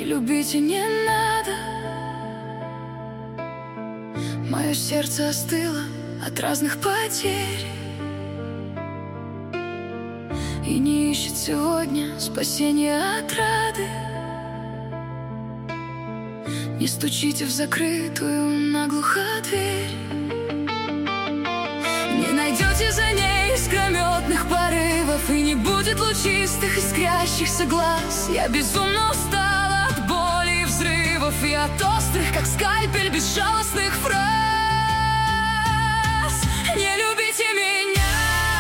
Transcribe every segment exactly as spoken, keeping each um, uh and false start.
любите не надо. Мое сердце остыло от разных потерь и не ищет сегодня спасения от рады. Не стучите в закрытую наглухо дверь. Не найдете за ней искрометных порывов, и не будет лучистых искрящихся глаз. Я безумно устала от боли и взрывов, и от острых, как скальпель, безжалостных фраз. Не любите меня,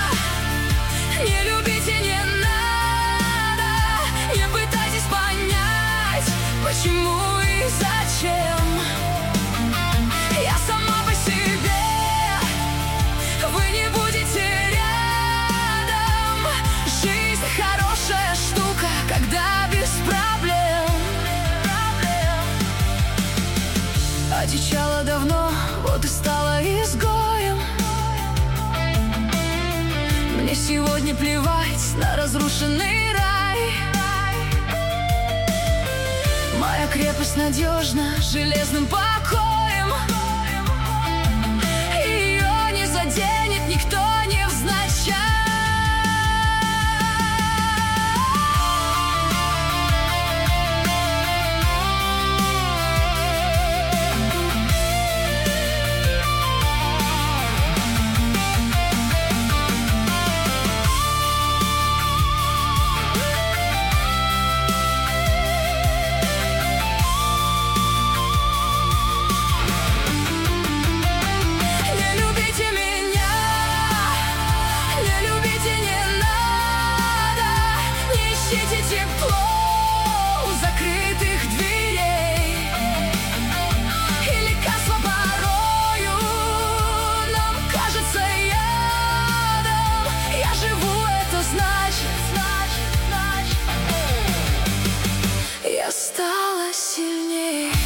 не любите, не надо. Не пытайтесь понять, почему и зачем. Я сама по себе, вы не будете рядом. Жизнь хорошая штука, когда без проблем. Одичала давно, вот и стала изгоем. Мне сегодня плевать на разрушенный рай. Моя крепость надежна железным покоем. Ее не заденет никто невзначай. Ищите тепло у закрытых дверей, и лекарство порою нам кажется ядом. Я живу, это значит, значит, значит, я стала сильнее.